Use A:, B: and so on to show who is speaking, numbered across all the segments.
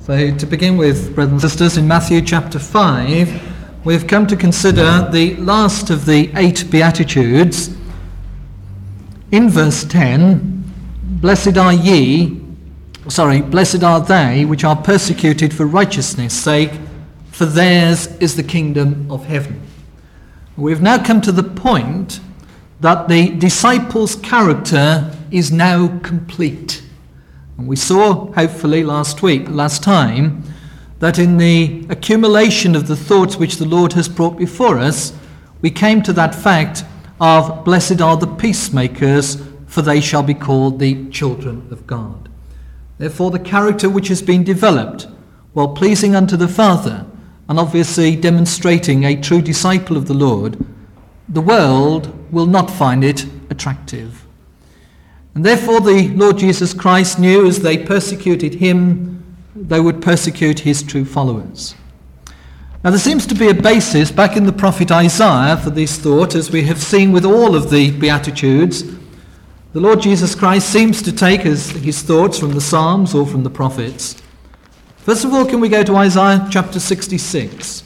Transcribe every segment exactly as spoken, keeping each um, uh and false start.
A: So to begin with, brothers and sisters, in Matthew chapter five, we've come to consider the last of the eight Beatitudes. In verse ten, blessed are ye, sorry, blessed are they which are persecuted for righteousness' sake, for theirs is the kingdom of heaven. We've now come to the point that the disciples' character is now complete. And we saw, hopefully, last week, last time, that in the accumulation of the thoughts which the Lord has brought before us, we came to that fact of blessed are the peacemakers, for they shall be called the children of God. Therefore, the character which has been developed, while pleasing unto the Father, and obviously demonstrating a true disciple of the Lord, the world will not find it attractive. And therefore the Lord Jesus Christ knew as they persecuted him, they would persecute his true followers. Now there seems to be a basis back in the prophet Isaiah for this thought, as we have seen with all of the Beatitudes. The Lord Jesus Christ seems to take his, his thoughts from the Psalms or from the prophets. First of all, can we go to Isaiah chapter sixty-six?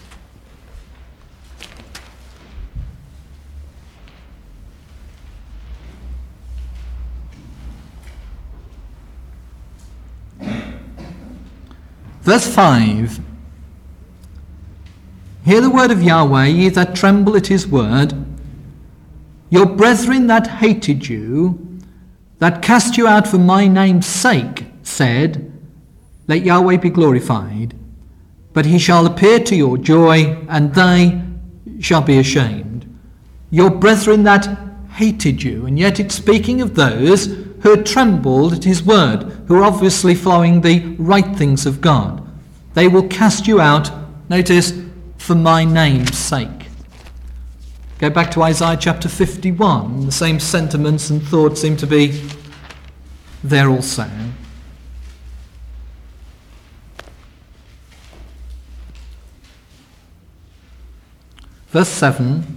A: Verse five. Hear the word of Yahweh, ye that tremble at his word. Your brethren that hated you, that cast you out for my name's sake, said, let Yahweh be glorified. But he shall appear to your joy, and they shall be ashamed. Your brethren that hated you. And yet it's speaking of those who had trembled at his word, who are obviously following the right things of God. They will cast you out, notice, for my name's sake. Go back to Isaiah chapter fifty-one. The same sentiments and thoughts seem to be there also. Verse seven.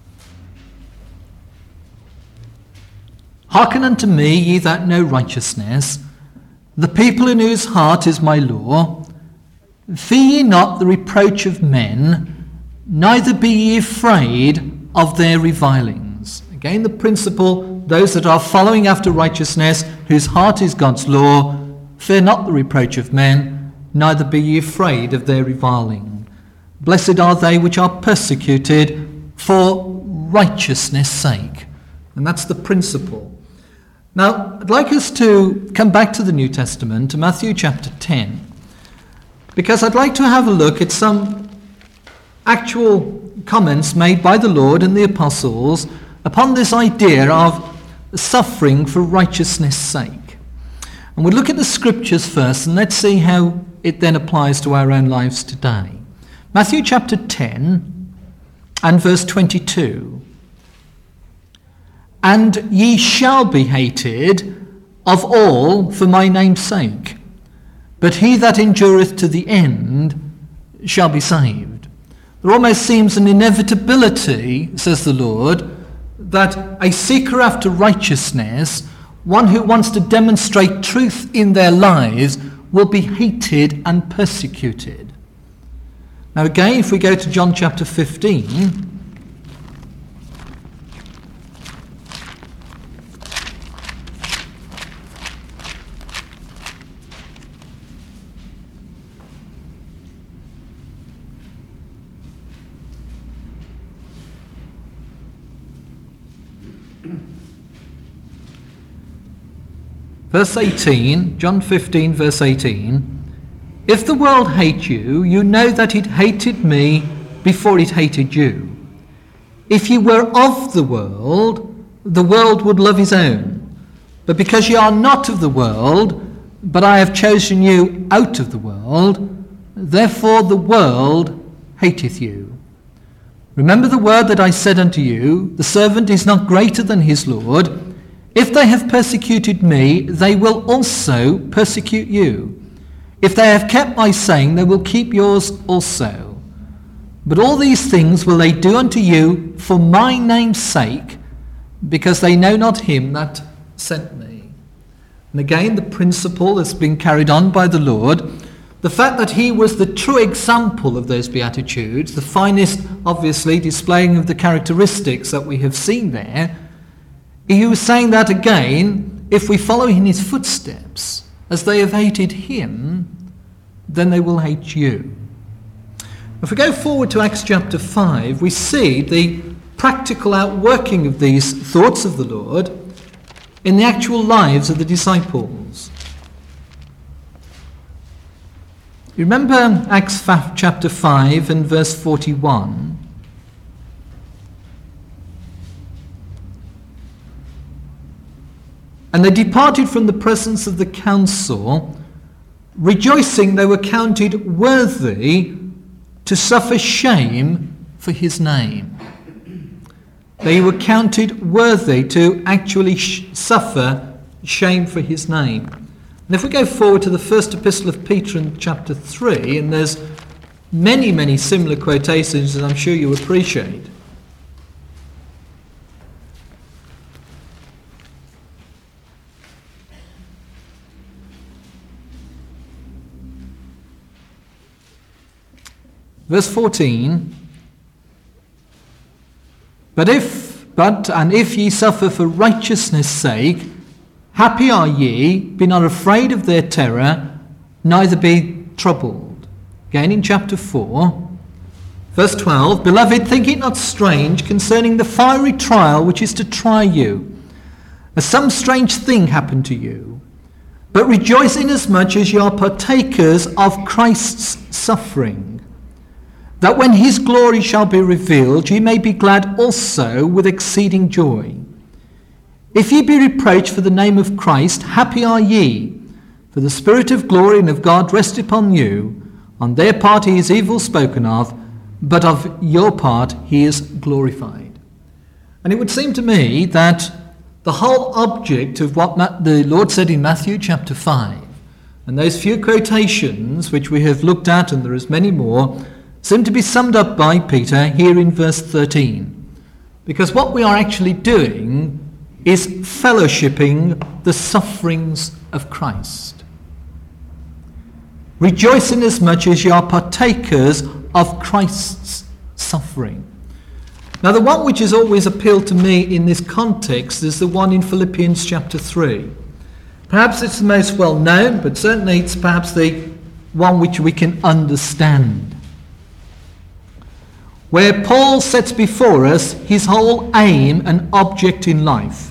A: Hearken unto me, ye that know righteousness, the people in whose heart is my law. Fear ye not the reproach of men, neither be ye afraid of their revilings. Again, the principle, those that are following after righteousness, whose heart is God's law, fear not the reproach of men, neither be ye afraid of their reviling. Blessed are they which are persecuted for righteousness' sake. And that's the principle. Now, I'd like us to come back to the New Testament, to Matthew chapter ten, because I'd like to have a look at some actual comments made by the Lord and the apostles upon this idea of suffering for righteousness' sake. And we'll look at the scriptures first, and let's see how it then applies to our own lives today. Matthew chapter ten and verse twenty-two. And ye shall be hated of all for my name's sake, but he that endureth to the end shall be saved. There almost seems an inevitability, says the Lord, that a seeker after righteousness, one who wants to demonstrate truth in their lives, will be hated and persecuted. Now again, if we go to John chapter fifteen, verse eighteen, John fifteen, verse eighteen, if the world hate you, you know that it hated me before it hated you. If ye were of the world, the world would love his own. But because ye are not of the world, but I have chosen you out of the world, therefore the world hateth you. Remember the word that I said unto you, the servant is not greater than his Lord. If they have persecuted me, they will also persecute you. If they have kept my saying, they will keep yours also. But all these things will they do unto you for my name's sake, because they know not him that sent me. And again, the principle that's been carried on by the Lord, the fact that he was the true example of those Beatitudes, the finest, obviously, displaying of the characteristics that we have seen there, he was saying that again, if we follow in his footsteps, as they have hated him, then they will hate you. If we go forward to Acts chapter five, we see the practical outworking of these thoughts of the Lord in the actual lives of the disciples. You remember Acts chapter five and verse forty-one? And they departed from the presence of the council, rejoicing they were counted worthy to suffer shame for his name. They were counted worthy to actually sh- suffer shame for his name. And if we go forward to the first epistle of Peter in chapter three, and there's many, many similar quotations that I'm sure you appreciate. Verse fourteen, But if, but, and if ye suffer for righteousness' sake, happy are ye, be not afraid of their terror, neither be troubled. Again in chapter four, verse twelve, Beloved, think it not strange concerning the fiery trial which is to try you, as some strange thing happened to you. But rejoice inasmuch as ye are partakers of Christ's suffering, that when his glory shall be revealed, ye may be glad also with exceeding joy. If ye be reproached for the name of Christ, happy are ye, for the Spirit of glory and of God rest upon you. On their part he is evil spoken of, but of your part he is glorified. And it would seem to me that the whole object of what the Lord said in Matthew chapter five, and those few quotations which we have looked at, and there is many more, seem to be summed up by Peter here in verse thirteen. Because what we are actually doing is fellowshipping the sufferings of Christ. Rejoice inasmuch as you are partakers of Christ's suffering. Now the one which has always appealed to me in this context is the one in Philippians chapter three. Perhaps it's the most well known, but certainly it's perhaps the one which we can understand, where Paul sets before us his whole aim and object in life.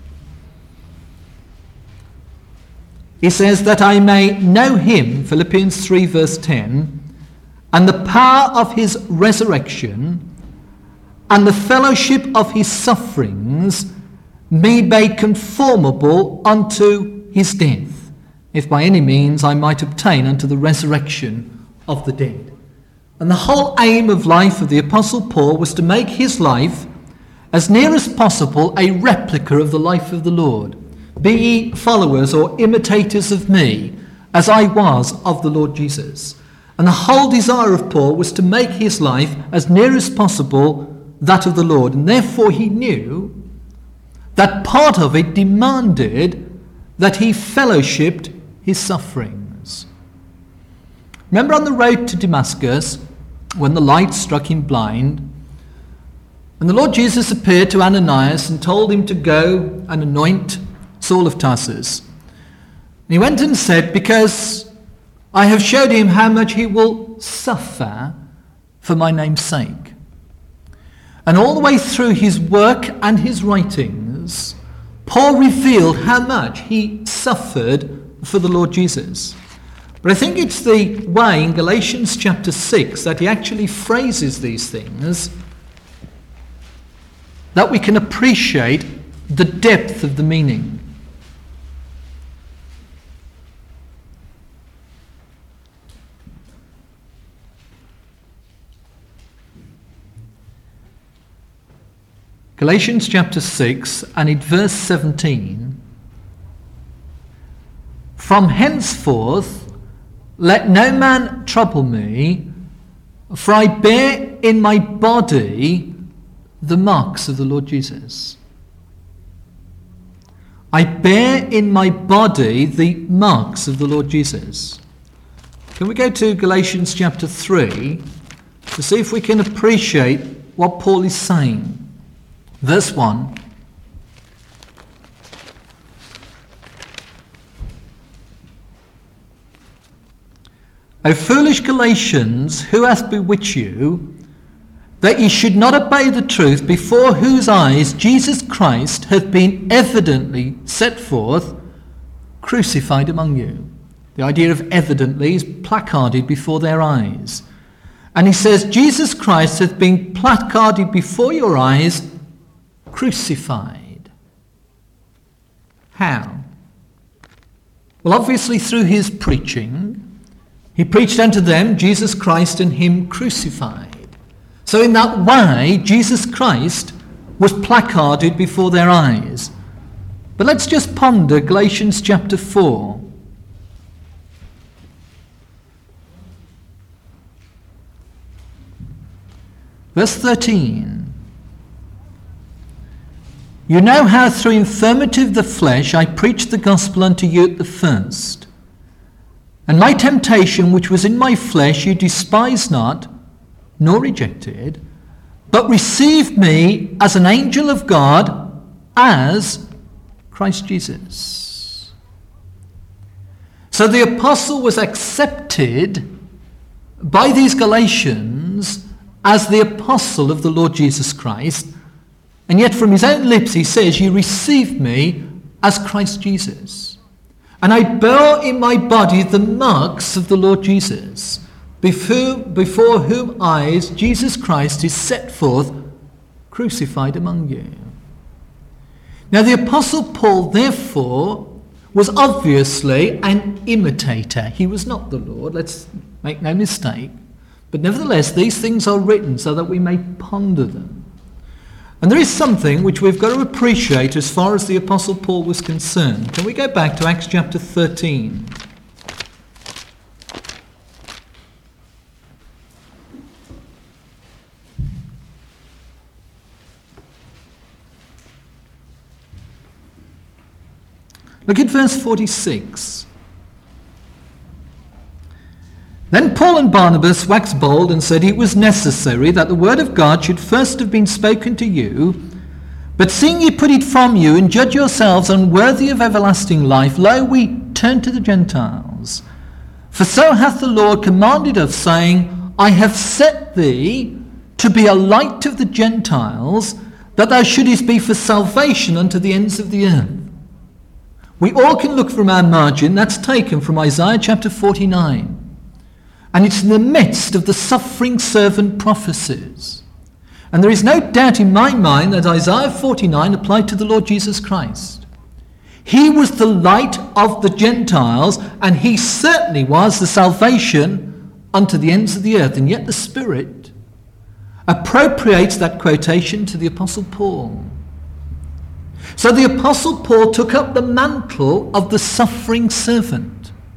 A: He says that I may know him, Philippians three verse ten, and the power of his resurrection, and the fellowship of his sufferings, be made conformable unto his death, if by any means I might obtain unto the resurrection of the dead. And the whole aim of life of the Apostle Paul was to make his life as near as possible a replica of the life of the Lord. Be ye followers or imitators of me, as I was of the Lord Jesus. And the whole desire of Paul was to make his life as near as possible that of the Lord. And therefore he knew that part of it demanded that he fellowshipped his sufferings. Remember on the road to Damascus, when the light struck him blind, and the Lord Jesus appeared to Ananias and told him to go and anoint Saul of Tarsus. And he went and said, because I have showed him how much he will suffer for my name's sake. And all the way through his work and his writings, Paul revealed how much he suffered for the Lord Jesus. But I think it's the way in Galatians chapter six that he actually phrases these things that we can appreciate the depth of the meaning. Galatians chapter six and in verse seventeen, from henceforth let no man trouble me, for I bear in my body the marks of the Lord Jesus. I bear in my body the marks of the Lord Jesus. Can we go to Galatians chapter three to see if we can appreciate what Paul is saying? Verse one. O foolish Galatians, who hath bewitched you, that ye should not obey the truth, before whose eyes Jesus Christ hath been evidently set forth, crucified among you. The idea of evidently is placarded before their eyes. And he says, Jesus Christ hath been placarded before your eyes, crucified. How? Well, obviously through his preaching. He preached unto them Jesus Christ and him crucified. So in that way, Jesus Christ was placarded before their eyes. But let's just ponder Galatians chapter four. Verse thirteen. You know how through infirmity of the flesh I preached the gospel unto you at the first. And my temptation which was in my flesh you despised not, nor rejected, but received me as an angel of God, as Christ Jesus. So the apostle was accepted by these Galatians as the apostle of the Lord Jesus Christ, and yet from his own lips he says, you received me as Christ Jesus. And I bear in my body the marks of the Lord Jesus, before, before whom eyes Jesus Christ is set forth, crucified among you. Now the Apostle Paul, therefore, was obviously an imitator. He was not the Lord, let's make no mistake. But nevertheless, these things are written so that we may ponder them. And there is something which we've got to appreciate as far as the Apostle Paul was concerned. Can we go back to Acts chapter thirteen? Look at verse forty-six. Then Paul and Barnabas waxed bold and said it was necessary that the word of God should first have been spoken to you. But seeing ye put it from you, and judge yourselves unworthy of everlasting life, lo, we turn to the Gentiles. For so hath the Lord commanded us, saying, I have set thee to be a light of the Gentiles, that thou shouldest be for salvation unto the ends of the earth. We all can look from our margin, that's taken from Isaiah chapter forty-nine. And it's in the midst of the suffering servant prophecies. And there is no doubt in my mind that Isaiah forty-nine applied to the Lord Jesus Christ. He was the light of the Gentiles, and he certainly was the salvation unto the ends of the earth. And yet the Spirit appropriates that quotation to the Apostle Paul. So the Apostle Paul took up the mantle of the suffering servant.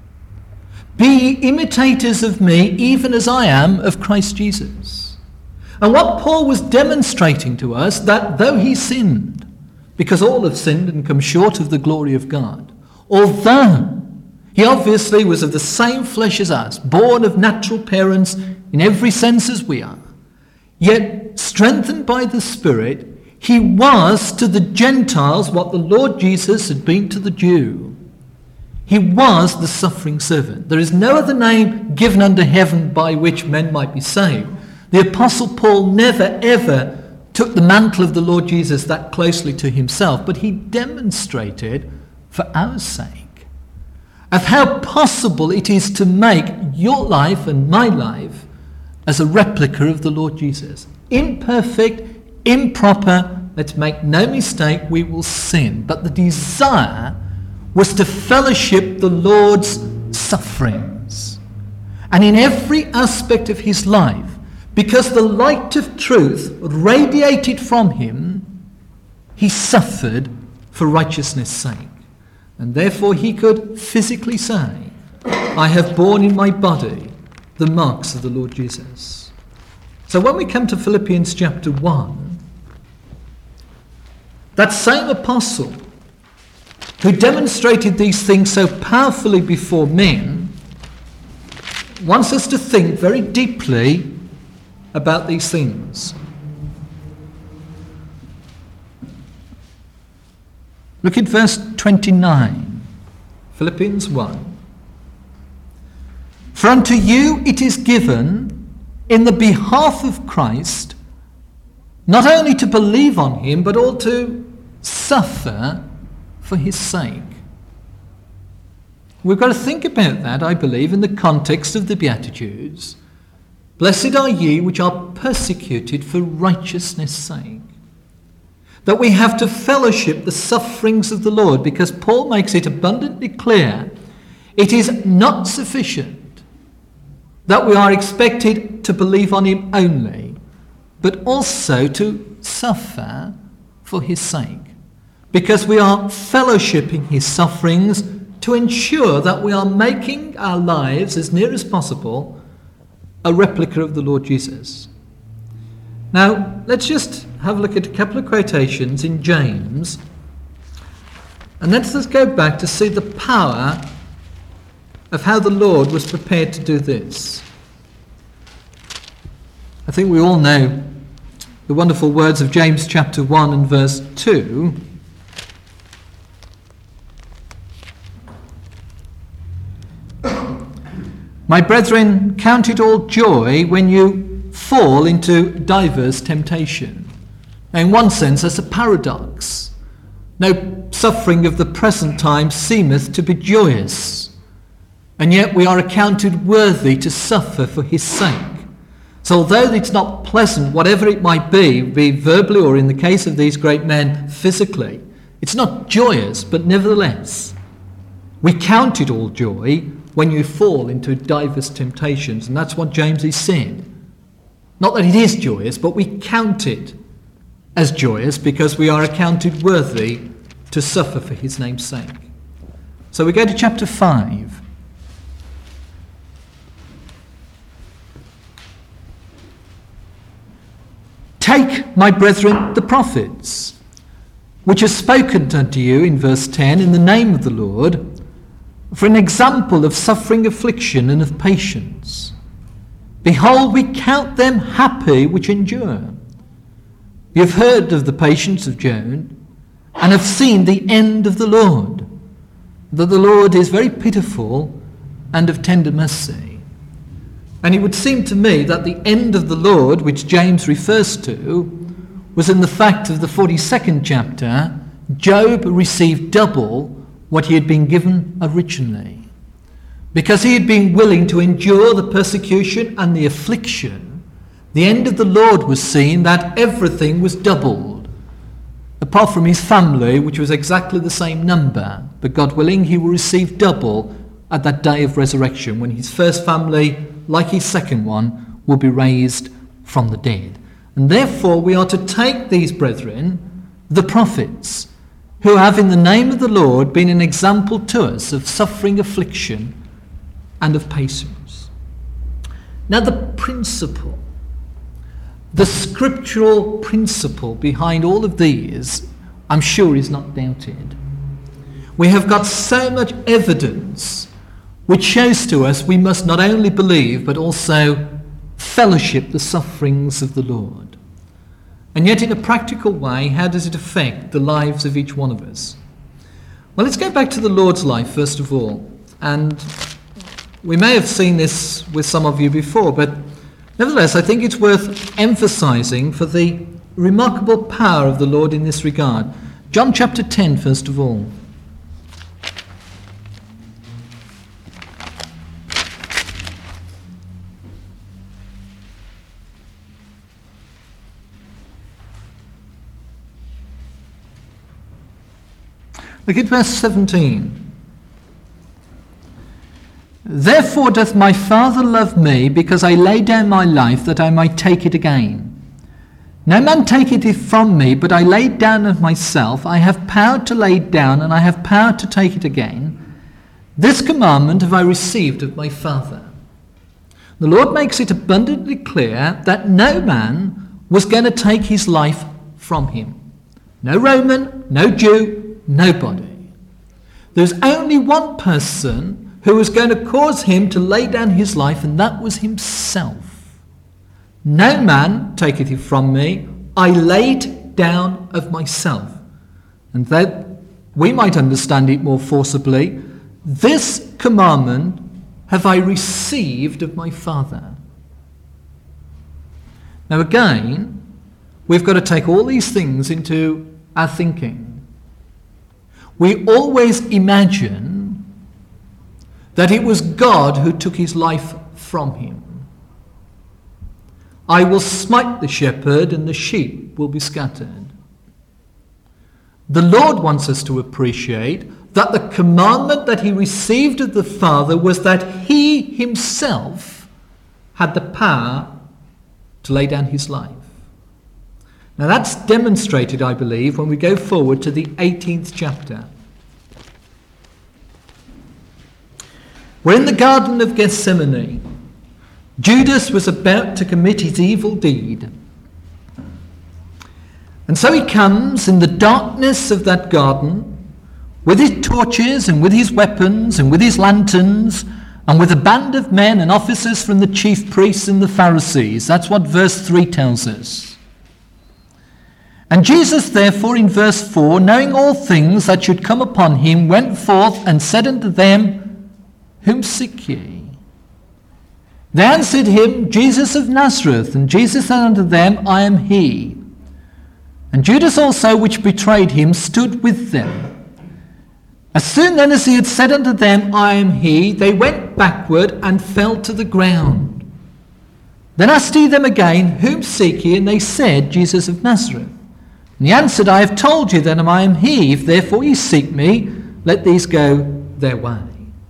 A: Be ye imitators of me, even as I am of Christ Jesus. And what Paul was demonstrating to us, that though he sinned, because all have sinned and come short of the glory of God, although he obviously was of the same flesh as us, born of natural parents in every sense as we are, yet strengthened by the Spirit, he was to the Gentiles what the Lord Jesus had been to the Jew. He was the suffering servant. There is no other name given under heaven by which men might be saved. The Apostle Paul never ever took the mantle of the Lord Jesus that closely to himself, but he demonstrated for our sake of how possible it is to make your life and my life as a replica of the Lord Jesus. Imperfect, improper, let's make no mistake, we will sin. But the desire was to fellowship the Lord's sufferings. And in every aspect of his life, because the light of truth radiated from him, he suffered for righteousness' sake. And therefore he could physically say, I have borne in my body the marks of the Lord Jesus. So when we come to Philippians chapter one, that same apostle who demonstrated these things so powerfully before men wants us to think very deeply about these things. Look at verse twenty-nine, Philippians one. For unto you it is given in the behalf of Christ not only to believe on him, but also to suffer for his sake. We've got to think about that, I believe, in the context of the Beatitudes. Blessed are ye which are persecuted for righteousness' sake. That we have to fellowship the sufferings of the Lord, because Paul makes it abundantly clear it is not sufficient that we are expected to believe on him only, but also to suffer for his sake. Because we are fellowshipping his sufferings to ensure that we are making our lives as near as possible a replica of the Lord Jesus. Now, let's just have a look at a couple of quotations in James, and let's just go back to see the power of how the Lord was prepared to do this. I think we all know the wonderful words of James chapter one and verse two. My brethren, count it all joy when you fall into diverse temptation. Now, in one sense, that's a paradox. No suffering of the present time seemeth to be joyous, and yet we are accounted worthy to suffer for his sake. So although it's not pleasant, whatever it might be, be verbally or in the case of these great men, physically, it's not joyous, but nevertheless, we count it all joy when you fall into diverse temptations. And that's what James is saying. Not that it is joyous, but we count it as joyous because we are accounted worthy to suffer for his name's sake. So we go to chapter five. Take, my brethren, the prophets, which are spoken unto you, in verse ten, in the name of the Lord, for an example of suffering, affliction, and of patience. Behold, we count them happy which endure. You have heard of the patience of Job, and have seen the end of the Lord, that the Lord is very pitiful and of tender mercy. And it would seem to me that the end of the Lord, which James refers to, was in the fact of the forty-second chapter. Job received double what he had been given originally. Because he had been willing to endure the persecution and the affliction, the end of the Lord was seen that everything was doubled, apart from his family, which was exactly the same number. But God willing, he will receive double at that day of resurrection, when his first family, like his second one, will be raised from the dead. And therefore we are to take these brethren, the prophets, who have in the name of the Lord been an example to us of suffering, affliction, and of patience. Now the principle, the scriptural principle behind all of these, I'm sure is not doubted. We have got so much evidence which shows to us we must not only believe but also fellowship the sufferings of the Lord. And yet in a practical way, how does it affect the lives of each one of us? Well, let's go back to the Lord's life first of all. And we may have seen this with some of you before, but nevertheless I think it's worth emphasizing for the remarkable power of the Lord in this regard. John chapter ten first of all. Look at verse seventeen. Therefore doth my Father love me, because I lay down my life that I might take it again. No man taketh it from me, but I lay it down of myself. I have power to lay it down, and I have power to take it again. This commandment have I received of my Father. The Lord makes it abundantly clear that no man was going to take his life from him. No Roman, no Jew, nobody. There's only one person who was going to cause him to lay down his life, and that was himself. No man taketh it from me, I lay it down of myself. And that we might understand it more forcibly, this commandment have I received of my Father. Now again, we've got to take all these things into our thinking. We always imagine that it was God who took his life from him. I will smite the shepherd and the sheep will be scattered. The Lord wants us to appreciate that the commandment that he received of the Father was that he himself had the power to lay down his life. Now that's demonstrated, I believe, when we go forward to the eighteenth chapter. We're in the Garden of Gethsemane. Judas was about to commit his evil deed. And so he comes in the darkness of that garden with his torches and with his weapons and with his lanterns and with a band of men and officers from the chief priests and the Pharisees. That's what verse three tells us. And Jesus therefore in verse four, knowing all things that should come upon him, went forth and said unto them, Whom seek ye? They answered him, Jesus of Nazareth. And Jesus said unto them, I am he. And Judas also, which betrayed him, stood with them. As soon then as he had said unto them, I am he, they went backward and fell to the ground. Then asked he them again, Whom seek ye? And they said, Jesus of Nazareth. And he answered, I have told you that I am he. If therefore ye seek me, let these go their way.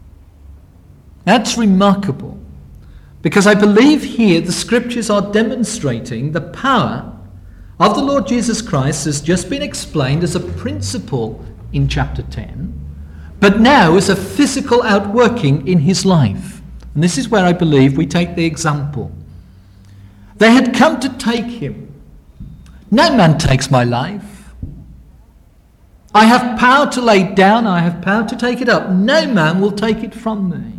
A: That's remarkable, because I believe here the scriptures are demonstrating the power of the Lord Jesus Christ has just been explained as a principle in chapter ten, but now as a physical outworking in his life. And this is where I believe we take the example. They had come to take him. No man takes my life. I have power to lay it down, I have power to take it up. No man will take it from me.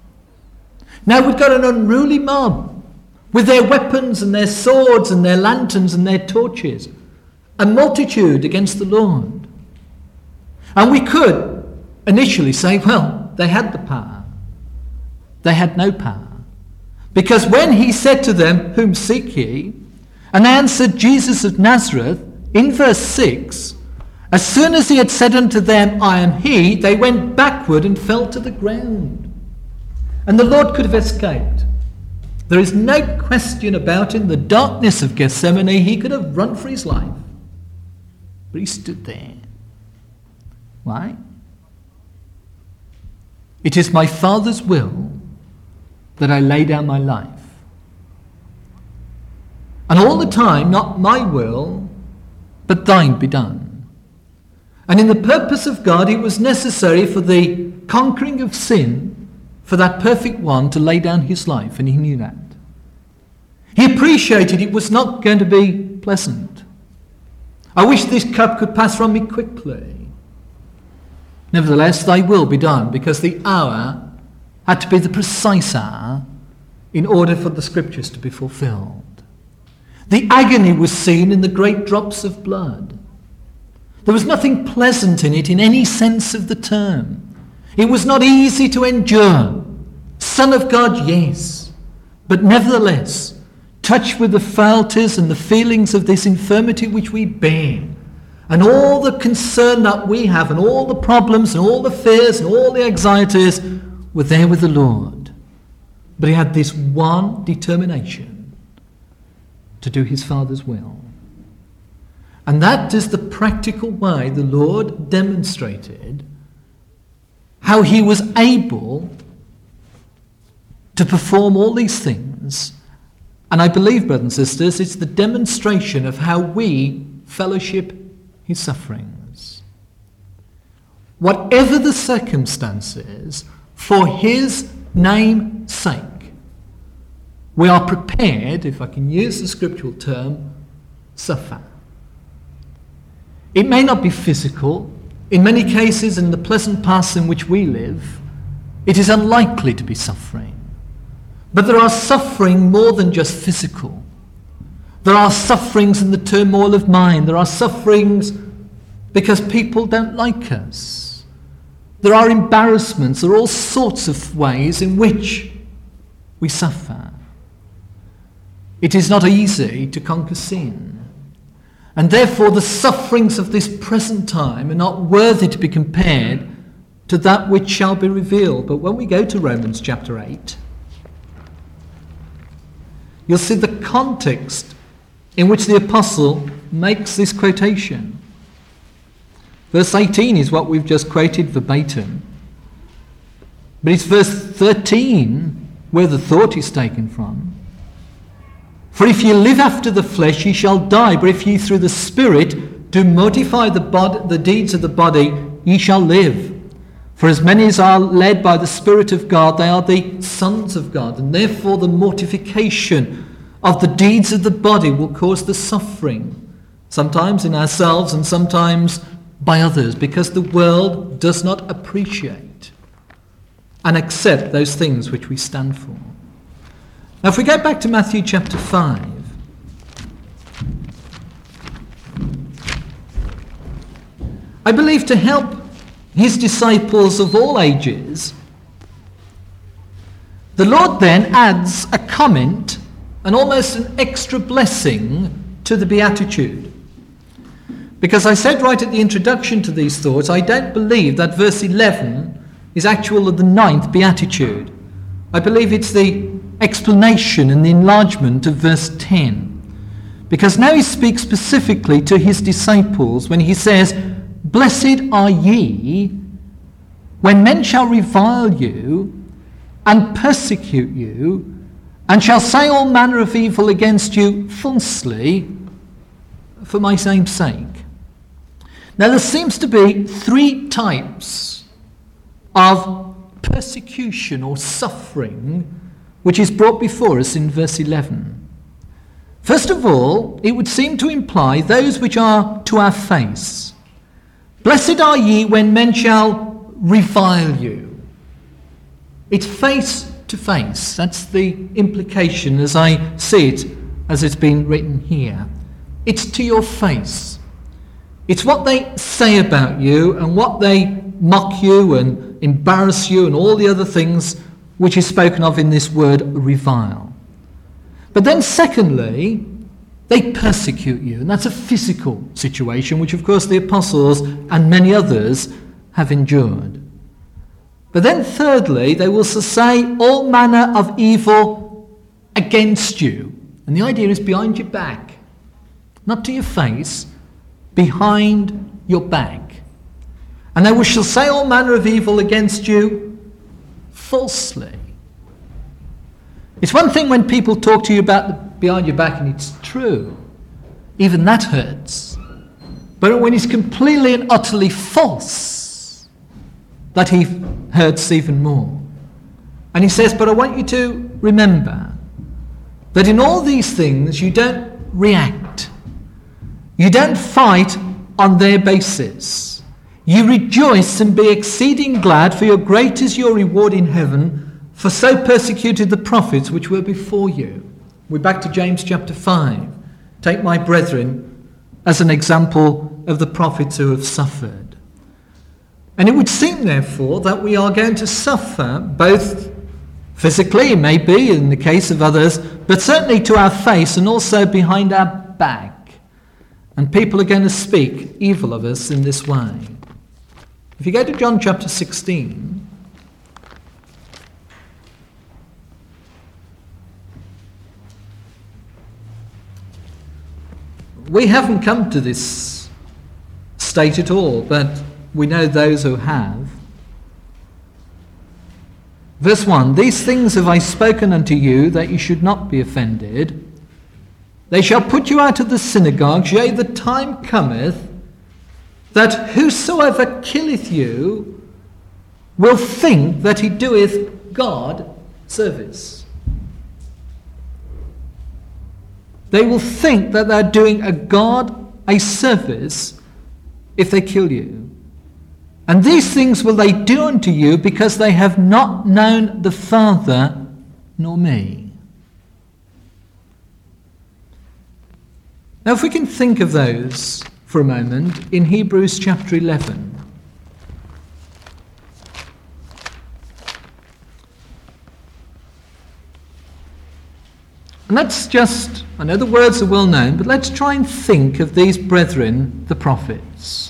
A: Now we've got an unruly mob with their weapons and their swords and their lanterns and their torches. A multitude against the Lord. And we could initially say, well, they had the power. They had no power. Because when he said to them, Whom seek ye? And they answered, Jesus of Nazareth, in verse six, as soon as he had said unto them, I am he, they went backward and fell to the ground. And the Lord could have escaped. There is no question about in the darkness of Gethsemane, he could have run for his life. But he stood there. Why? It is my Father's will that I lay down my life. And all the time, not my will, but thine be done. And in the purpose of God, it was necessary for the conquering of sin, for that perfect one to lay down his life, and he knew that. He appreciated it was not going to be pleasant. I wish this cup could pass from me quickly. Nevertheless, thy will be done, because the hour had to be the precise hour in order for the scriptures to be fulfilled. The agony was seen in the great drops of blood. There was nothing pleasant in it in any sense of the term. It was not easy to endure. Son of God, yes. But nevertheless, touched with the frailties and the feelings of this infirmity which we bear, and all the concern that we have, and all the problems, and all the fears, and all the anxieties, were there with the Lord. But he had this one determination, to do his Father's will. And that is the practical way the Lord demonstrated how he was able to perform all these things. And I believe, brothers and sisters, it's the demonstration of how we fellowship his sufferings. Whatever the circumstances, for his name's sake, we are prepared, if I can use the scriptural term, suffer. It may not be physical. In many cases, in the pleasant paths in which we live, it is unlikely to be suffering. But there are suffering more than just physical. There are sufferings in the turmoil of mind. There are sufferings because people don't like us. There are embarrassments. There are all sorts of ways in which we suffer. It is not easy to conquer sin. And therefore the sufferings of this present time are not worthy to be compared to that which shall be revealed. But when we go to Romans chapter eight, you'll see the context in which the apostle makes this quotation. Verse eighteen is what we've just quoted verbatim. But it's verse thirteen where the thought is taken from. For if ye live after the flesh, ye shall die. But if ye through the Spirit do mortify the, bod- the deeds of the body, ye shall live. For as many as are led by the Spirit of God, they are the sons of God. And therefore the mortification of the deeds of the body will cause the suffering, sometimes in ourselves and sometimes by others, because the world does not appreciate and accept those things which we stand for. Now if we go back to Matthew chapter five, I believe to help his disciples of all ages, the Lord then adds a comment and almost an extra blessing to the Beatitude. Because I said right at the introduction to these thoughts, I don't believe that verse eleven is actually the ninth Beatitude. I believe it's the explanation and the enlargement of verse ten. Because now he speaks specifically to his disciples when he says, "Blessed are ye when men shall revile you and persecute you, and shall say all manner of evil against you falsely for my name's sake." Now there seems to be three types of persecution or suffering which is brought before us in verse eleven. First of all, it would seem to imply those which are to our face. Blessed are ye when men shall revile you. It's face to face. That's the implication as I see it, as it's been written here. It's to your face. It's what they say about you and what they mock you and embarrass you and all the other things which is spoken of in this word revile. But then secondly, they persecute you, and that's a physical situation which of course the apostles and many others have endured. But then thirdly, they will say all manner of evil against you. And the idea is behind your back, not to your face, behind your back. And they shall say all manner of evil against you falsely. It's one thing when people talk to you about the, behind your back and it's true. Even that hurts. But when it's completely and utterly false, that he hurts even more. And he says, but I want you to remember that in all these things you don't react. You don't fight on their basis. You rejoice and be exceeding glad, for your great is your reward in heaven, for so persecuted the prophets which were before you. We're back to James chapter five. Take my brethren as an example of the prophets who have suffered. And it would seem, therefore, that we are going to suffer both physically, maybe, in the case of others, but certainly to our face and also behind our back. And people are going to speak evil of us in this way. If you go to John chapter sixteen, we haven't come to this state at all, but we know those who have. Verse one, these things have I spoken unto you, that you should not be offended. They shall put you out of the synagogues, yea, the time cometh, that whosoever killeth you will think that he doeth God service. They will think that they're doing a God a service if they kill you. And these things will they do unto you, because they have not known the Father nor me. Now, if we can think of those for a moment in Hebrews chapter eleven. And let's just, I know the words are well known, but let's try and think of these brethren, the prophets.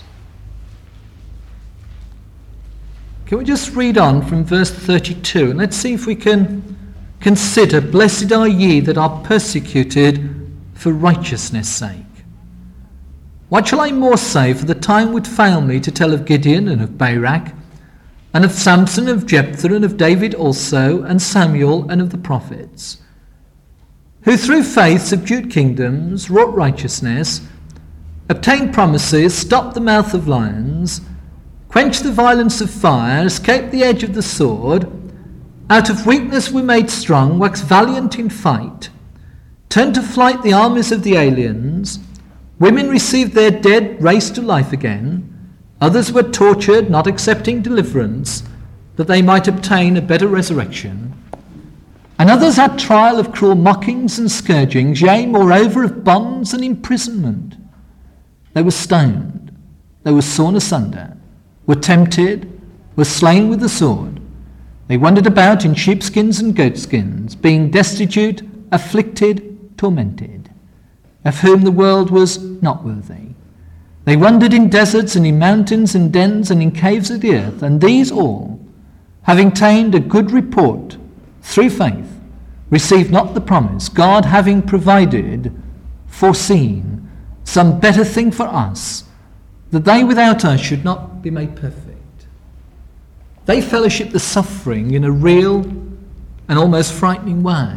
A: Can we just read on from verse thirty-two, and let's see if we can consider, blessed are ye that are persecuted for righteousness' sake. What shall I more say? For the time would fail me to tell of Gideon and of Barak, and of Samson, of Jephthah, and of David also, and Samuel, and of the prophets, who through faith subdued kingdoms, wrought righteousness, obtained promises, stopped the mouth of lions, quenched the violence of fire, escaped the edge of the sword, out of weakness were made strong, waxed valiant in fight, turned to flight the armies of the aliens, women received their dead raised to life again, others were tortured, not accepting deliverance, that they might obtain a better resurrection. And others had trial of cruel mockings and scourgings, yea, moreover of bonds and imprisonment. They were stoned, they were sawn asunder, were tempted, were slain with the sword. They wandered about in sheepskins and goatskins, being destitute, afflicted, tormented, of whom the world was not worthy. They wandered in deserts and in mountains and dens and in caves of the earth, and these all, having obtained a good report through faith, received not the promise, God having provided, foreseen, some better thing for us, that they without us should not be made perfect. They fellowship the suffering in a real and almost frightening way.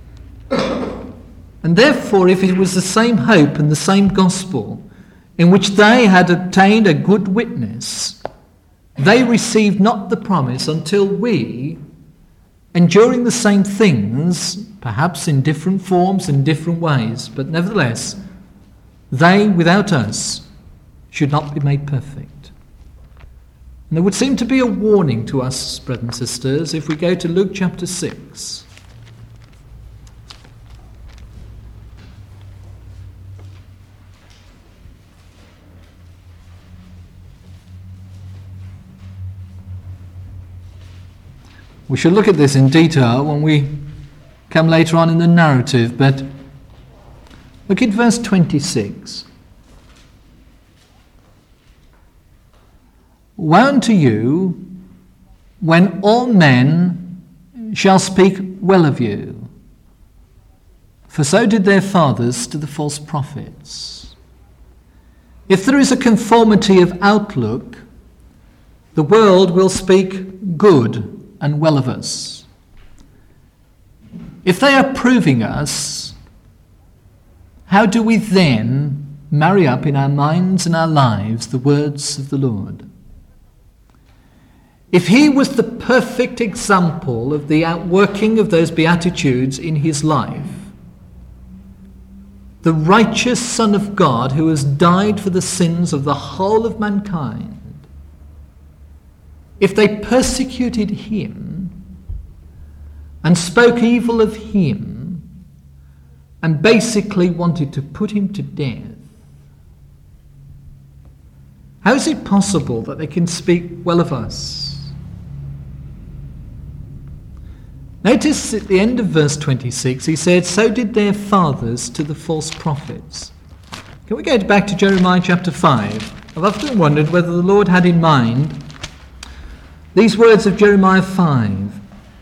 A: And therefore, if it was the same hope and the same gospel in which they had obtained a good witness, they received not the promise until we, enduring the same things, perhaps in different forms and different ways, but nevertheless, they without us should not be made perfect. And there would seem to be a warning to us, brothers and sisters, if we go to Luke chapter six. We shall look at this in detail when we come later on in the narrative, but look at verse twenty-six. Woe unto you when all men shall speak well of you, for so did their fathers to the false prophets. If there is a conformity of outlook, the world will speak good and well of us. If they are proving us, how do we then marry up in our minds and our lives the words of the Lord? If he was the perfect example of the outworking of those Beatitudes in his life, the righteous Son of God who has died for the sins of the whole of mankind, if they persecuted him and spoke evil of him and basically wanted to put him to death, how is it possible that they can speak well of us? Notice at the end of verse twenty-six, he said, so did their fathers to the false prophets. Can we go back to Jeremiah chapter five? I've often wondered whether the Lord had in mind these words of Jeremiah five.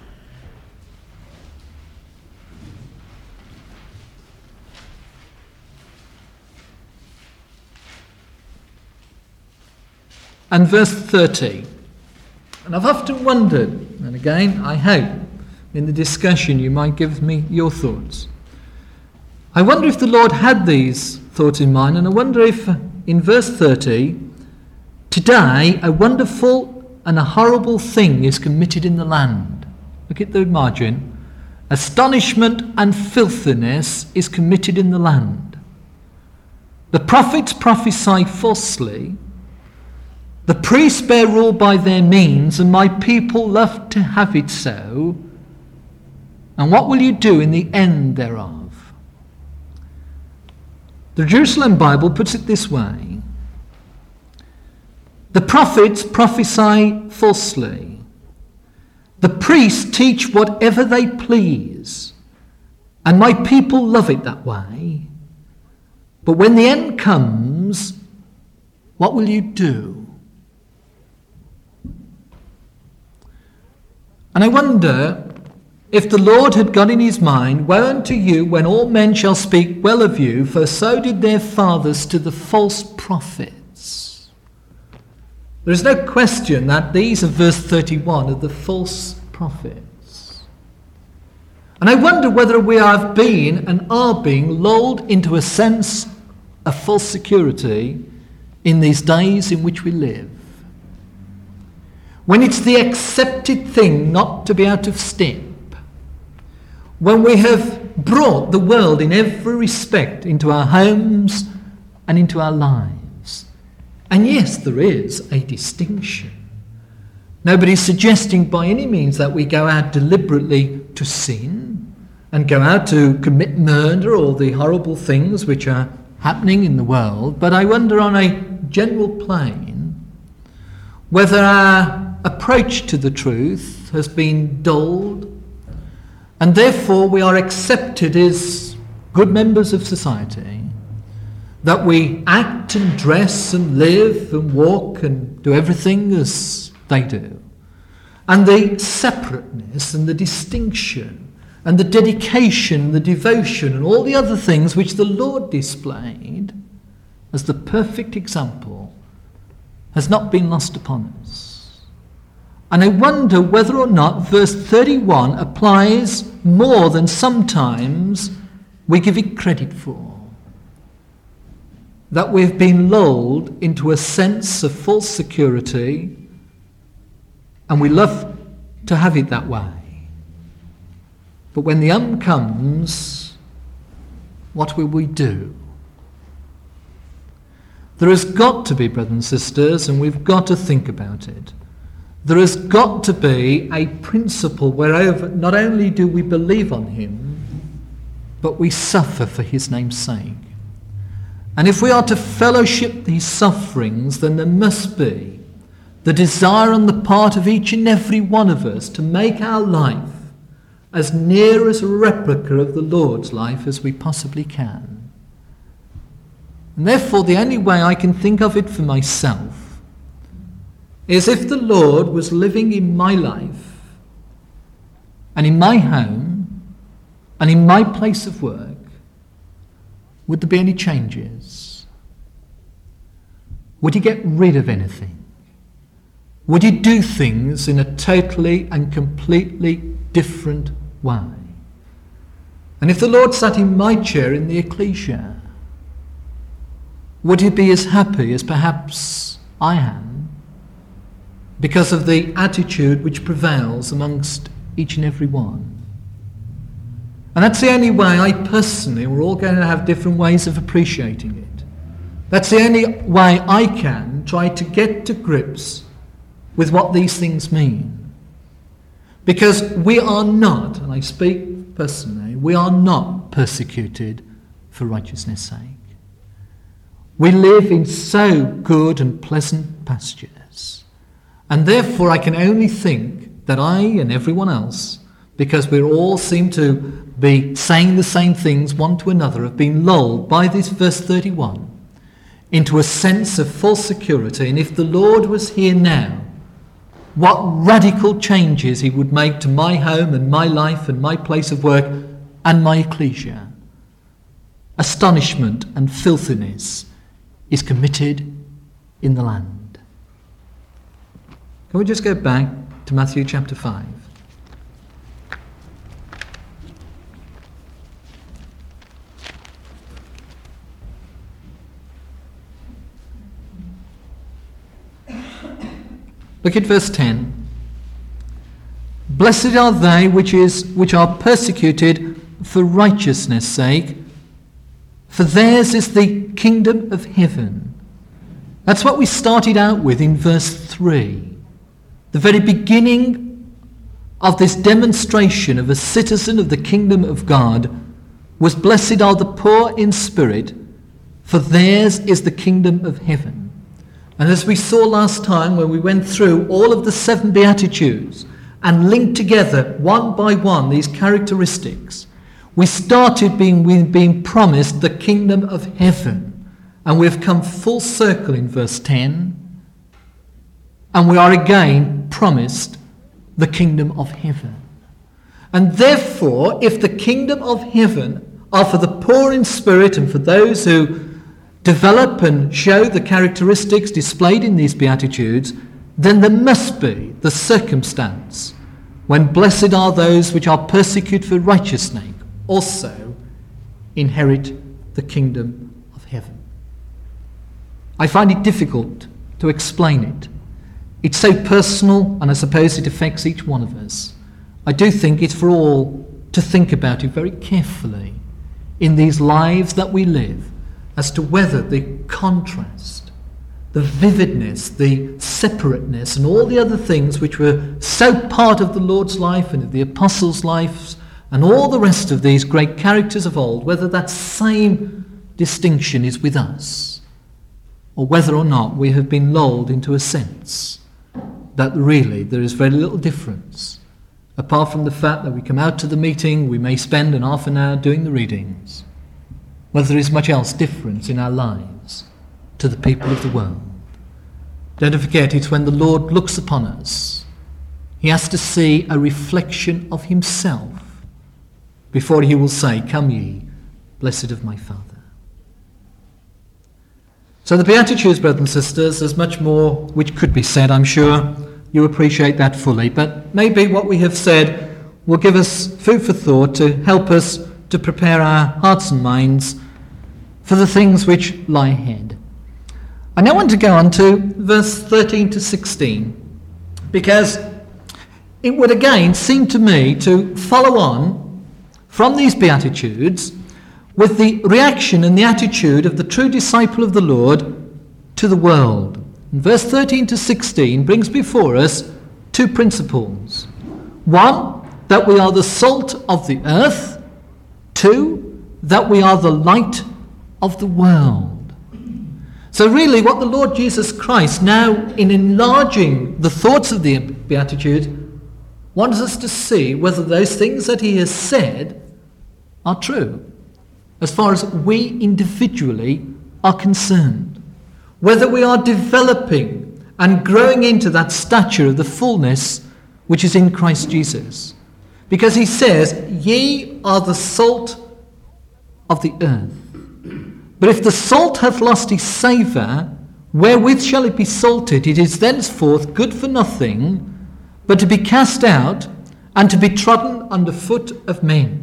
A: And verse thirty. And I've often wondered, and again, I hope, in the discussion you might give me your thoughts. I wonder if the Lord had these thoughts in mind, and I wonder if in verse thirty, today a wonderful and a horrible thing is committed in the land. Look at the margin. Astonishment and filthiness is committed in the land. The prophets prophesy falsely. The priests bear rule by their means, and my people love to have it so. And what will you do in the end thereof? The Jerusalem Bible puts it this way. The prophets prophesy falsely. The priests teach whatever they please. And my people love it that way. But when the end comes, what will you do? And I wonder if the Lord had got in his mind, woe unto you when all men shall speak well of you, for so did their fathers to the false prophets. There is no question that these of verse thirty-one are the false prophets. And I wonder whether we have been and are being lulled into a sense of false security in these days in which we live. When it's the accepted thing not to be out of step. When we have brought the world in every respect into our homes and into our lives. And yes, there is a distinction. Nobody's suggesting by any means that we go out deliberately to sin and go out to commit murder or the horrible things which are happening in the world. But I wonder on a general plane whether our approach to the truth has been dulled, and therefore we are accepted as good members of society, that we act and dress and live and walk and do everything as they do. And the separateness and the distinction and the dedication and the devotion and all the other things which the Lord displayed as the perfect example has not been lost upon us. And I wonder whether or not verse thirty-one applies more than sometimes we give it credit for. That we've been lulled into a sense of false security, and we love to have it that way. But when the end comes, what will we do? There has got to be, brothers and sisters, and we've got to think about it. There has got to be a principle whereover not only do we believe on him, but we suffer for his name's sake. And if we are to fellowship these sufferings, then there must be the desire on the part of each and every one of us to make our life as near as a replica of the Lord's life as we possibly can. And therefore, the only way I can think of it for myself is if the Lord was living in my life and in my home and in my place of work, would there be any changes? Would he get rid of anything? Would he do things in a totally and completely different way? And if the Lord sat in my chair in the ecclesia, would he be as happy as perhaps I am? Because of the attitude which prevails amongst each and every one. And that's the only way I personally, we're all going to have different ways of appreciating it. That's the only way I can try to get to grips with what these things mean. Because we are not, and I speak personally, we are not persecuted for righteousness' sake. We live in so good and pleasant pastures. And therefore I can only think that I and everyone else, because we all seem to be saying the same things one to another, have been lulled by this verse thirty-one into a sense of false security. And if the Lord was here now, what radical changes he would make to my home and my life and my place of work and my ecclesia. Astonishment and filthiness is committed in the land. Can we just go back to Matthew chapter five? Look at verse ten. Blessed are they which is which are persecuted for righteousness' sake, for theirs is the kingdom of heaven. That's what we started out with in verse three. The very beginning of this demonstration of a citizen of the kingdom of God was, blessed are the poor in spirit, for theirs is the kingdom of heaven. And as we saw last time when we went through all of the seven Beatitudes and linked together one by one these characteristics, we started being, being promised the kingdom of heaven. And we've come full circle in verse ten. And we are again promised the kingdom of heaven. And therefore, if the kingdom of heaven are for the poor in spirit and for those who develop and show the characteristics displayed in these Beatitudes, then there must be the circumstance when blessed are those which are persecuted for righteousness sake also inherit the kingdom of heaven. I find it difficult to explain it. It's so personal, and I suppose it affects each one of us. I do think it's for all to think about it very carefully in these lives that we live as to whether the contrast, the vividness, the separateness, and all the other things which were so part of the Lord's life and of the apostles' lives and all the rest of these great characters of old, whether that same distinction is with us, or whether or not we have been lulled into a sense that really there is very little difference, apart from the fact that we come out to the meeting, we may spend an half an hour doing the readings, whether there is much else difference in our lives to the people of the world. Don't forget, it's when the Lord looks upon us, he has to see a reflection of himself before he will say, "Come ye, blessed of my Father." So the Beatitudes, brothers and sisters, there's much more which could be said. I'm sure you appreciate that fully. But maybe what we have said will give us food for thought to help us to prepare our hearts and minds for the things which lie ahead. I now want to go on to verse thirteen to sixteen, because it would again seem to me to follow on from these Beatitudes with the reaction and the attitude of the true disciple of the Lord to the world. And verse thirteen to sixteen brings before us two principles. One, that we are the salt of the earth. Two, that we are the light of the world. So really what the Lord Jesus Christ, now in enlarging the thoughts of the Beatitude, wants us to see whether those things that he has said are true, as far as we individually are concerned. Whether we are developing and growing into that stature of the fullness which is in Christ Jesus. Because he says, "Ye are the salt of the earth. But if the salt hath lost his savour, wherewith shall it be salted? It is thenceforth good for nothing, but to be cast out and to be trodden under foot of men."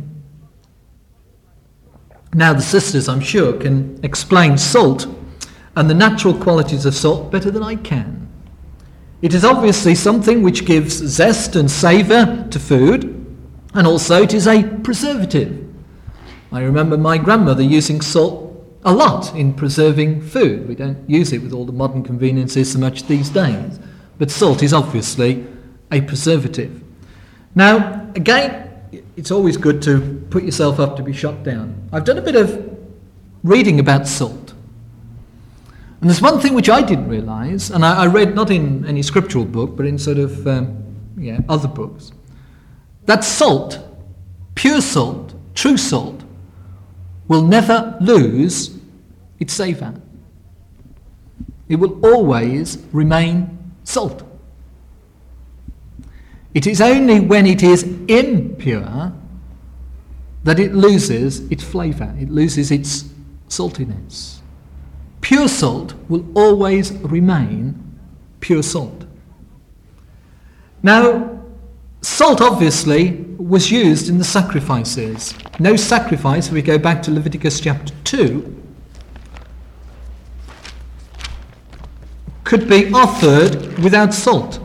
A: Now the sisters, I'm sure, can explain salt and the natural qualities of salt better than I can. It is obviously something which gives zest and savour to food, and also it is a preservative. I remember my grandmother using salt a lot in preserving food. We don't use it with all the modern conveniences so much these days, but salt is obviously a preservative. Now, again, it's always good to put yourself up to be shot down. I've done a bit of reading about salt. And there's one thing which I didn't realise, and I, I read not in any scriptural book, but in sort of um, yeah, other books, that salt, pure salt, true salt, will never lose its savour. It will always remain salt. It is only when it is impure that it loses its flavour, it loses its saltiness. Pure salt will always remain pure salt. Now, salt obviously was used in the sacrifices. No sacrifice, if we go back to Leviticus chapter two, could be offered without salt.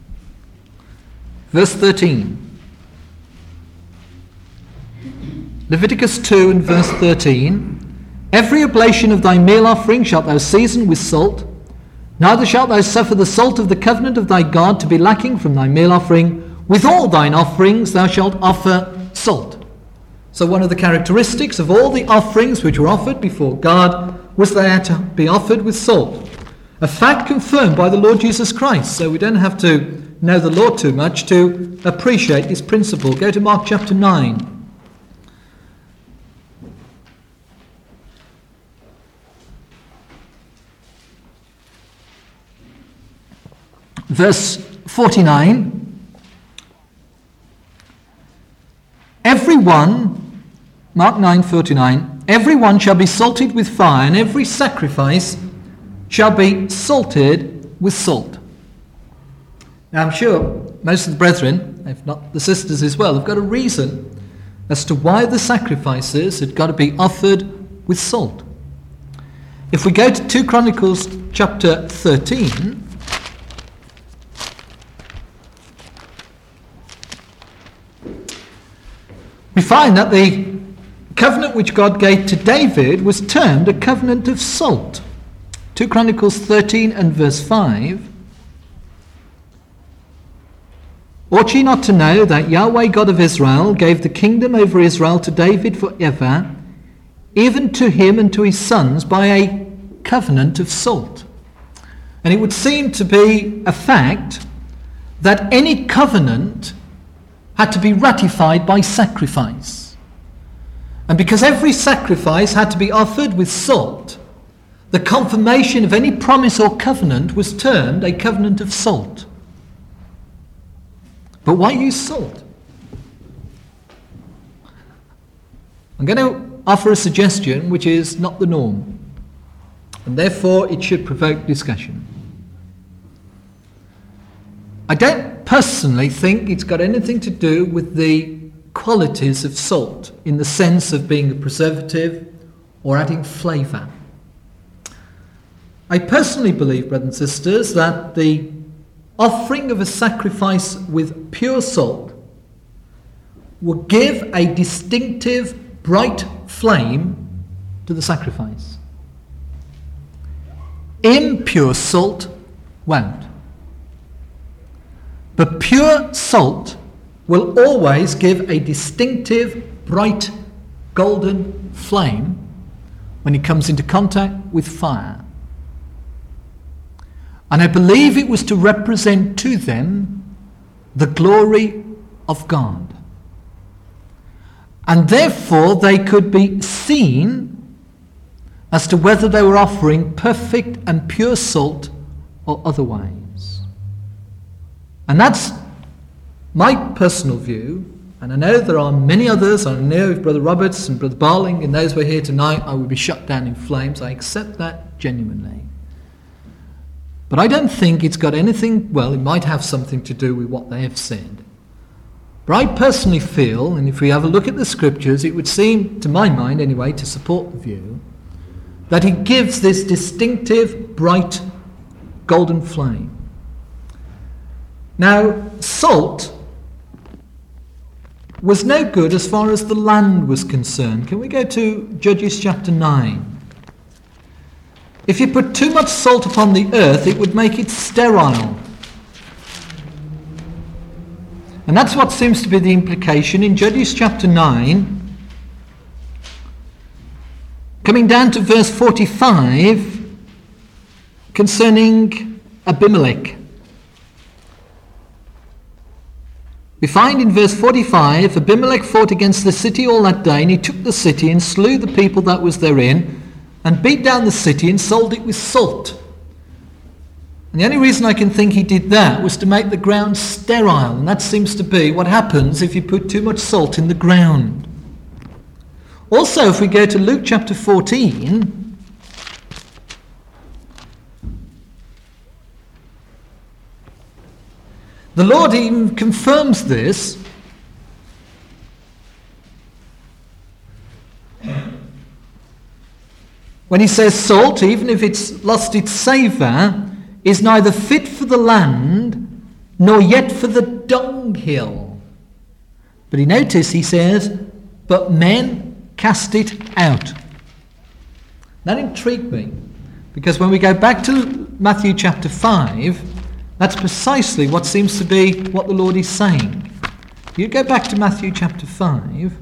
A: Verse thirteen. Leviticus two and verse thirteen. Every oblation of thy meal offering shalt thou season with salt. Neither shalt thou suffer the salt of the covenant of thy God to be lacking from thy meal offering. With all thine offerings thou shalt offer salt. So one of the characteristics of all the offerings which were offered before God was they had to be offered with salt. A fact confirmed by the Lord Jesus Christ. So we don't have to know the Lord too much to appreciate this principle. Go to Mark chapter nine. Verse forty-nine. Everyone, Mark nine forty-nine, everyone shall be salted with fire, and every sacrifice shall be salted with salt. Now I'm sure most of the brethren, if not the sisters as well, have got a reason as to why the sacrifices had got to be offered with salt. If we go to two Chronicles chapter thirteen, we find that the covenant which God gave to David was termed a covenant of salt. two Chronicles thirteen and verse five. Ought ye not to know that Yahweh God of Israel gave the kingdom over Israel to David forever, even to him and to his sons by a covenant of salt? And it would seem to be a fact that any covenant had to be ratified by sacrifice. And because every sacrifice had to be offered with salt, the confirmation of any promise or covenant was termed a covenant of salt. But why use salt? I'm going to offer a suggestion which is not the norm, and therefore it should provoke discussion. I don't personally think it's got anything to do with the qualities of salt in the sense of being a preservative or adding flavour. I personally believe, brothers and sisters, that the offering of a sacrifice with pure salt will give a distinctive bright flame to the sacrifice. Impure salt won't. But pure salt will always give a distinctive, bright, golden flame when it comes into contact with fire. And I believe it was to represent to them the glory of God. And therefore they could be seen as to whether they were offering perfect and pure salt or otherwise. And that's my personal view, and I know there are many others. I know if Brother Roberts and Brother Barling and those who are here tonight, I would be shut down in flames. I accept that genuinely. But I don't think it's got anything, well, it might have something to do with what they have said. But I personally feel, and if we have a look at the scriptures, it would seem, to my mind anyway, to support the view, that it gives this distinctive, bright, golden flame. Now, salt was no good as far as the land was concerned. Can we go to Judges chapter nine? If you put too much salt upon the earth, it would make it sterile. And that's what seems to be the implication in Judges chapter nine. Coming down to verse forty-five, concerning Abimelech. We find in verse forty-five, Abimelech fought against the city all that day, and he took the city and slew the people that was therein, and beat down the city and sold it with salt. And the only reason I can think he did that was to make the ground sterile, and that seems to be what happens if you put too much salt in the ground. Also, if we go to Luke chapter fourteen, the Lord even confirms this. When he says salt, even if it's lost its savour, is neither fit for the land, nor yet for the dunghill. But he notice he says, but men cast it out. That intrigued me, because when we go back to Matthew chapter five, that's precisely what seems to be what the Lord is saying. You go back to Matthew chapter five.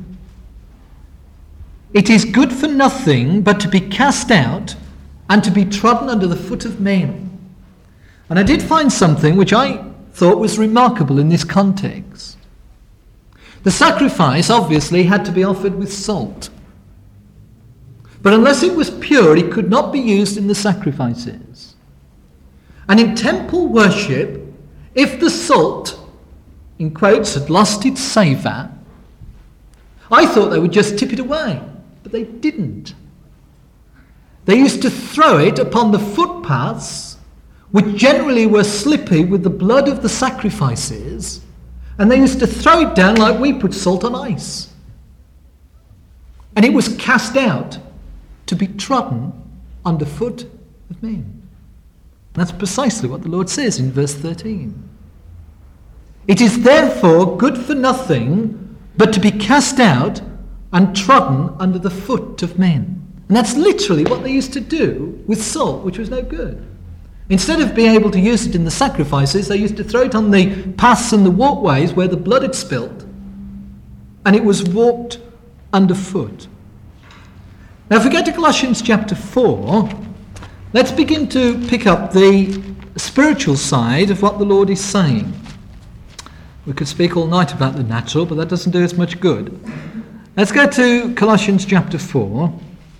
A: It is good for nothing but to be cast out and to be trodden under the foot of men. And I did find something which I thought was remarkable in this context. The sacrifice obviously had to be offered with salt. But unless it was pure, it could not be used in the sacrifices. And in temple worship, if the salt, in quotes, had lost its savour, I thought they would just tip it away, but they didn't. They used to throw it upon the footpaths, which generally were slippy with the blood of the sacrifices, and they used to throw it down like we put salt on ice. And it was cast out to be trodden underfoot of men. That's precisely what the Lord says in verse thirteen. It is therefore good for nothing but to be cast out and trodden under the foot of men. And that's literally what they used to do with salt, which was no good. Instead of being able to use it in the sacrifices, they used to throw it on the paths and the walkways where the blood had spilt, and it was walked underfoot. Now if we go to Colossians chapter four, let's begin to pick up the spiritual side of what the Lord is saying. We could speak all night about the natural, but that doesn't do us much good. Let's go to Colossians chapter four.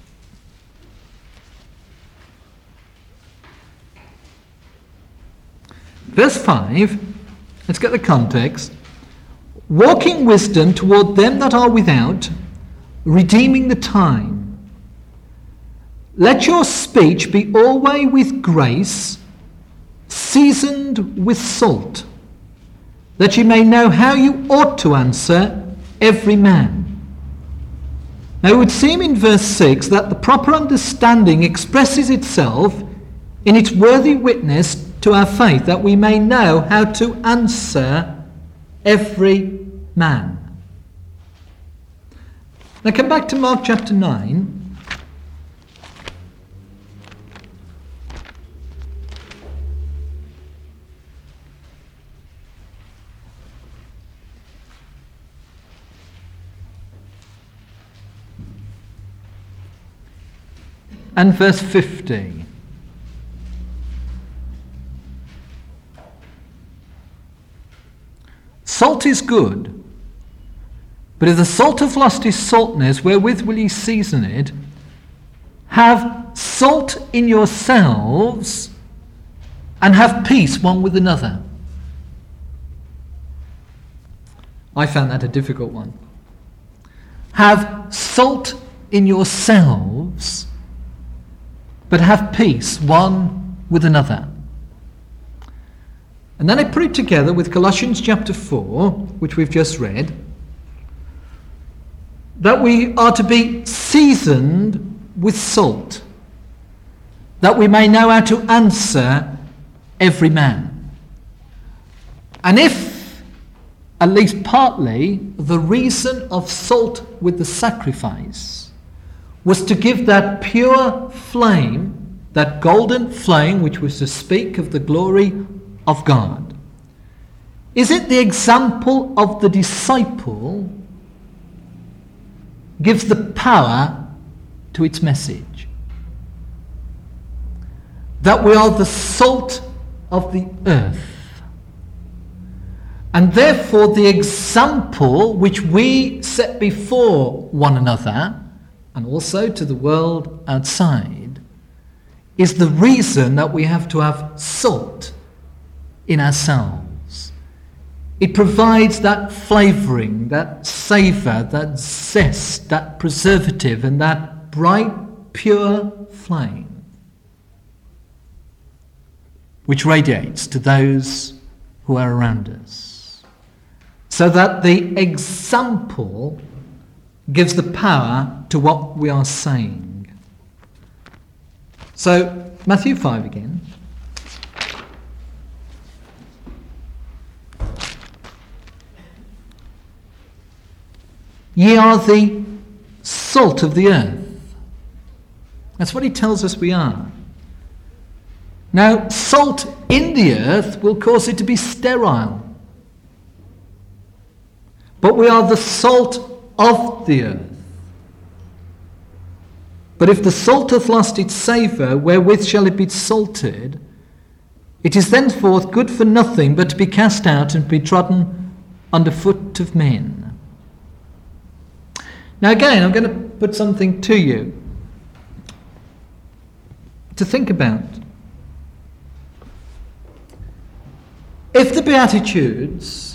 A: Verse five, let's get the context. Walking wisdom toward them that are without, redeeming the time. Let your speech be always with grace, seasoned with salt, that you may know how you ought to answer every man. Now it would seem in verse six that the proper understanding expresses itself in its worthy witness to our faith, that we may know how to answer every man. Now come back to Mark chapter nine. And verse fifty. Salt is good, but if the salt have lost his saltness, wherewith will ye season it? Have salt in yourselves, and have peace one with another. I found that a difficult one. Have salt in yourselves, but have peace one with another. And then I put it together with Colossians chapter four, which we've just read, that we are to be seasoned with salt, that we may know how to answer every man. And if, at least partly, the reason of salt with the sacrifice was to give that pure flame, that golden flame which was to speak of the glory of God, is it the example of the disciple gives the power to its message? That we are the salt of the earth, and therefore the example which we set before one another and also to the world outside is the reason that we have to have salt in ourselves. It provides that flavouring, that savour, that zest, that preservative, and that bright, pure flame which radiates to those who are around us, so that the example gives the power to what we are saying. So, Matthew five again. Ye are the salt of the earth. That's what he tells us we are. Now, salt in the earth will cause it to be sterile. But we are the salt of the earth. But if the salt hath lost its savour, wherewith shall it be salted? It is thenceforth good for nothing but to be cast out and be trodden under foot of men. Now again, I'm going to put something to you to think about. If the Beatitudes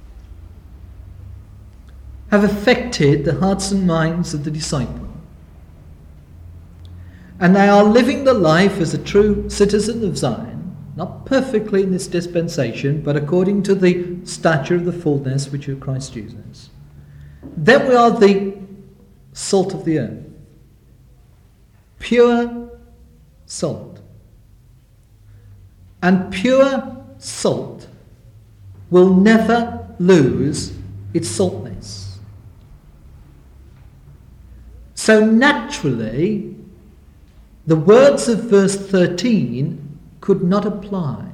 A: have affected the hearts and minds of the disciple, and they are living the life as a true citizen of Zion, not perfectly in this dispensation, but according to the stature of the fullness which is Christ Jesus, then we are the salt of the earth. Pure salt. And pure salt will never lose its saltness. So naturally, the words of verse thirteen could not apply.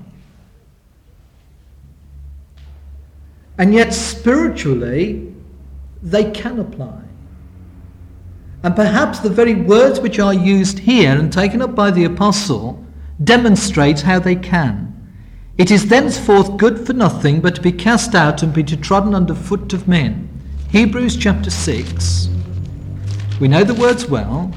A: And yet spiritually, they can apply. And perhaps the very words which are used here and taken up by the apostle demonstrate how they can. It is thenceforth good for nothing but to be cast out and be trodden under foot of men. Hebrews chapter six. We know the words well.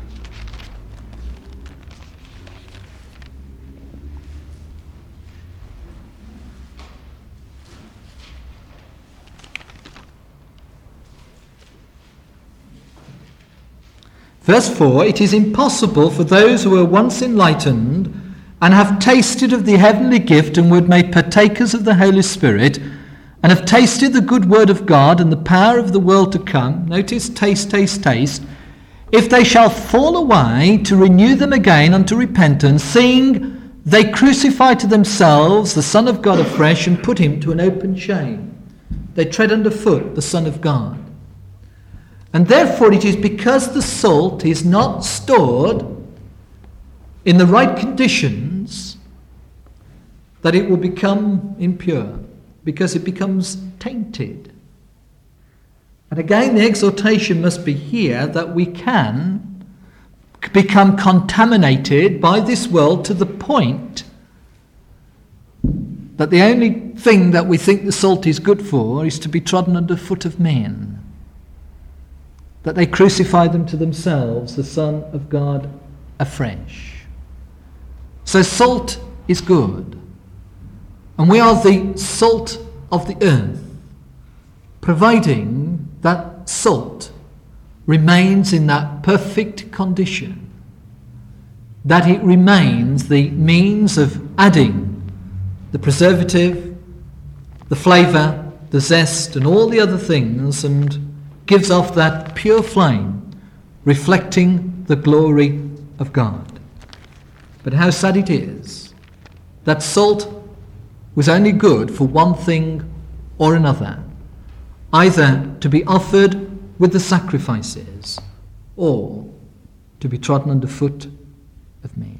A: Verse four, it is impossible for those who were once enlightened and have tasted of the heavenly gift and were made partakers of the Holy Spirit and have tasted the good word of God and the power of the world to come, notice taste, taste, taste, if they shall fall away, to renew them again unto repentance, seeing they crucify to themselves the Son of God afresh and put him to an open shame. They tread under foot the Son of God. And therefore it is because the salt is not stored in the right conditions that it will become impure, because it becomes tainted. And again, the exhortation must be here that we can become contaminated by this world to the point that the only thing that we think the salt is good for is to be trodden under foot of men. That they crucify them to themselves, the Son of God afresh. So salt is good. And we are the salt of the earth, providing that salt remains in that perfect condition, that it remains the means of adding the preservative, the flavour, the zest, and all the other things, and gives off that pure flame, reflecting the glory of God. But how sad it is that salt was only good for one thing or another, either to be offered with the sacrifices or to be trodden under foot of men.